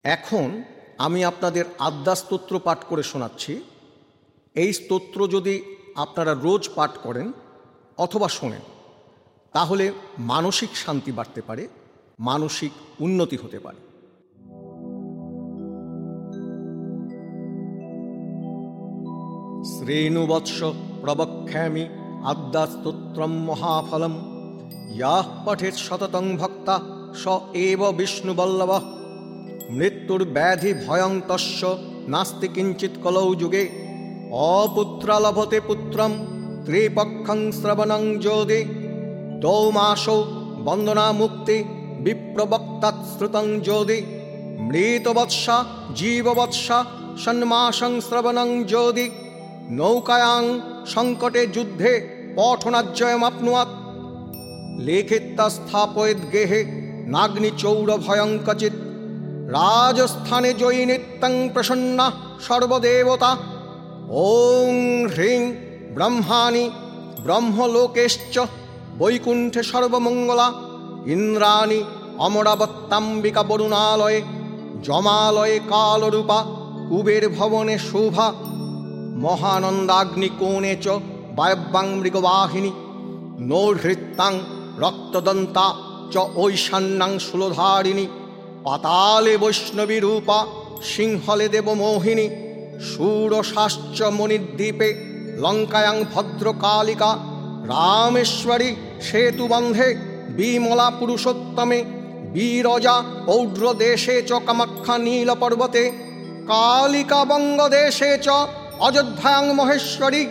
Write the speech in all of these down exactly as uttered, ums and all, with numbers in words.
এখন আমি আপনাদের আদ্যা স্তোত্র পাঠ করে শোনাচ্ছি। এই স্তোত্র যদি আপনারা রোজ পাঠ করেন অথবা শোনেন তাহলে মানসিক শান্তি বাড়তে পারে, মানসিক উন্নতি হতে পারে। শ্রেণুবৎস প্রবক্ষ্যামি আদ্যা স্তোত্রম মহাফলম ইয়াহ পঠেৎ সততং ভক্তা স এব বিষ্ণুবল্লভঃ মৃত্যুর ব্যাধি ভয়ং তস্য নাস্তি কিঞ্চিৎ কলৌ যুগে অপুত্রা লভতে পুত্রম ত্রিপক্ষং শ্রবণং যোদে দৌমাসৌ বন্দনা মুক্তি বিপ্রবক্তাৎ শ্রুতং যোদে মৃতবৎসা জীববৎসা ষণ্মাসং শ্রবণং যোদি নৌকায়াং সংকটে যুদ্ধে পঠনাজ্জয়মাপ্নুয়াৎ লেখিত্বা স্থাপয়েৎ গেহে নাগ্নিচৌর ভয়ং কচিৎ রাজস্থানে জয়ী নিত্যং প্রসন্না সর্বদেবতা। ওং হ্রিং ব্রহ্মাণি ব্রহ্মলোকেশ্চ বৈকুণ্ঠে সর্বমঙ্গলা ইন্দ্রাণি অমরাবত্যাম্বিকা বরুণালয়ে জমালয়ে কালরূপা কুবের ভবনে শোভা মহানন্দাগ্নিকোণে চ বায়ব্যাং মৃগবাহিনী নৌহৃত্যাং রক্তদন্তা চ ঐশান্যাং শূলধারিণী পাতালে বৈষ্ণবী রূপা সিংহলে দেবমোহিনী শূরশাশ্চ মণিদ্বীপে লঙ্কায়াং ভদ্রকালিকা রামেশ্বরী সেতুবন্ধে বিমলা পুরুষোত্তমে বিরজা পৌড্রদেশে চ কামাখ্যা নীলপর্বতে কালিকা বঙ্গদেশে চ অযোধ্যায়াং মহেশ্বরী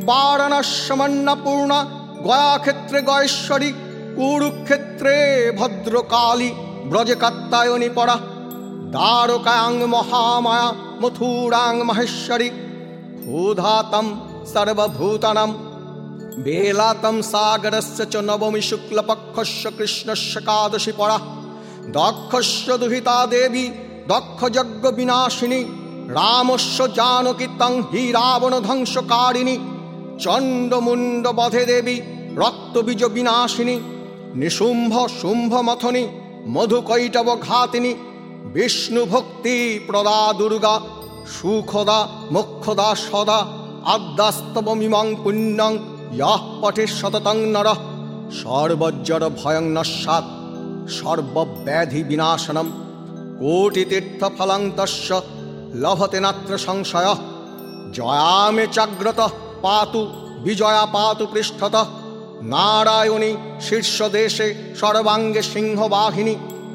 বারাণস্যমন্নপূর্ণা গয়াক্ষেত্রে গয়েশ্বরী কুরুক্ষেত্রে ভদ্রকালী ব্রজে কাত্যায়নী পরা দ্বারকায়াং মহামায়া মথুরাং মহেশ্বরী ক্ষুধাতম সর্বভূতানাং বেলাতম সাগরস্য চ নবমী শুক্লপক্ষস্য কৃষ্ণস্য একাদশী পরা দক্ষস্য দুহিতা দেবী দক্ষযজ্ঞ বিনাশিনী রামস্য জানকী তং হি রাবণ ধ্বংসকারিণী চণ্ডমুণ্ড বধে দেবী রক্তবীজ বিনাশিনী নিশুম্ভ শুম্ভ মথনী মধুকৈটব ঘাতিনী বিষ্ণু ভক্তি প্রদা দুর্গা সুখদা মোক্ষদা সদা আদ্যাস্তবমিমাং পুণ্যং ইয়াহ পঠে সততং নরঃ সর্বজ্জর ভয়ং নস্যাৎ সর্বব্যাধি বিনাশনম কোটিতীর্থফলং তস্য লভতে নাত্র সংশয়ঃ জয়ামে চাগ্রতঃ পাতু বিজয়া পাতু পৃষ্ঠতঃ নারায়ণী শীর্ষদেশে সর্বাঙ্গে সিংহবাহিনী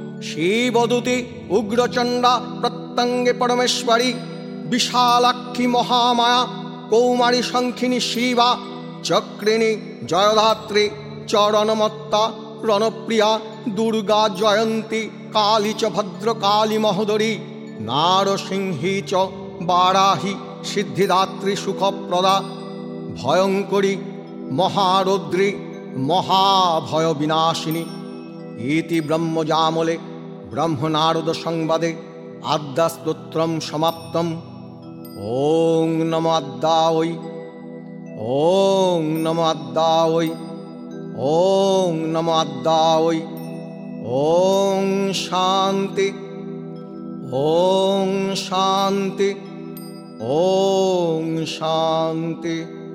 শিবদূতি উগ্রচণ্ডা প্রত্যঙ্গে পরমেশ্বরী বিশালাক্ষী মহামায়া কৌমারী শঙ্খিনী শিবা চক্রিণী জয়ধাত্রী চরণমত্তা রণপ্রিয়া দুর্গা জয়ন্তী কালী চ ভদ্রকালী মহোদরী নারসিংহী চ বারাহী সিদ্ধিদাত্রী সুখপ্রদা ভয়ঙ্করী মহারৌদ্রী মহাভয় বিনাশিনী। ইতি ব্রহ্মজামলে ব্রহ্মনারদ সংবাদে আদ্যা স্তোত্রম সমাপ্তম। ওং নমো আদ্যায়, ওং নমো আদ্যায়, ওং নমো আদ্যায়। ওং শান্তি, ওং শান্তি, ওং শান্তি।